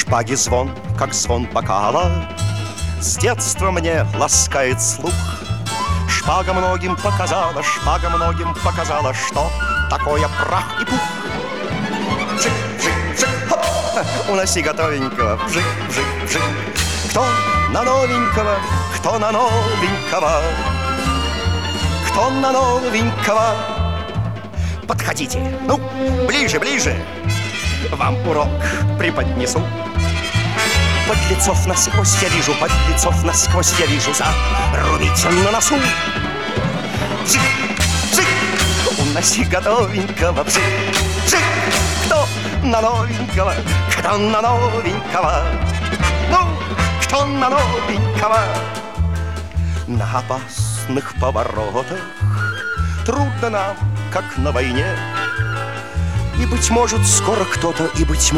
Шпаги звон, как звон бокала, с детства мне ласкает слух. Шпага многим показала, что такое прах и пух. Вжик, вжик, вжик, хоп, уноси готовенького, вжик, вжик, вжик. Кто на новенького, кто на новенького, кто на новенького? Подходите, ну, ближе, ближе, вам урок преподнесу. Подлецов насквозь я вижу, подлецов насквозь я вижу. Зарубите на носу. Вжик, вжик, уноси готовенького, вжик, вжик. Кто на новенького, кто на новенького? Ну, кто на новенького? На опасных поворотах трудно нам, как на войне. И, быть может, скоро кто-то,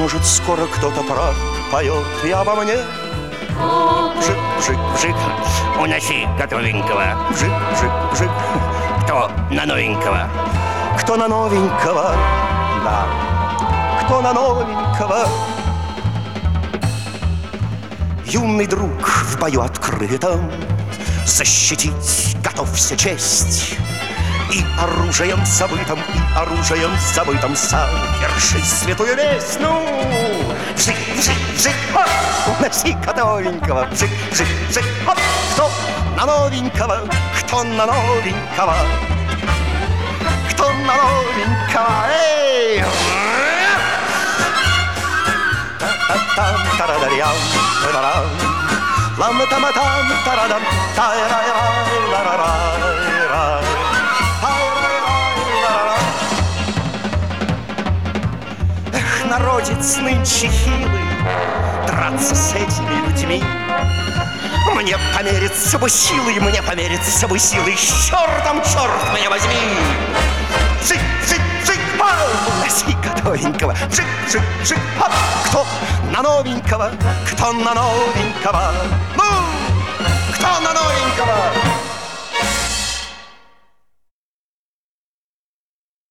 пропоет и обо мне. Вжик, вжик, вжик, Уноси готовенького. вжик, вжик, вжик. Кто на новенького? Кто на новенького? Да, кто на новенького? Юный друг в бою открытом, защитить готовься честь. И оружием забытым, совершить святую месть. Ну, вжик, вжик, вжик, хоп, уноси готовенького, вжик, вжик, вжик, хоп. Кто на новенького, кто на новенького, кто на новенького, эй! Та-та-там, тарадарям, тарарам, лам-та-ма-там, тарадам, тай-рай-рай-ла-ра-рай-рай. Эх, народец нынче хилый, драться с этими людьми. Мне помериться бы силой, с чертом, черт меня возьми. Вжик, вжик, вжик, пау, уноси готовенького, вжик, вжик, вжик, хоп. Кто на новенького, кто на новенького? Ну, кто на новенького?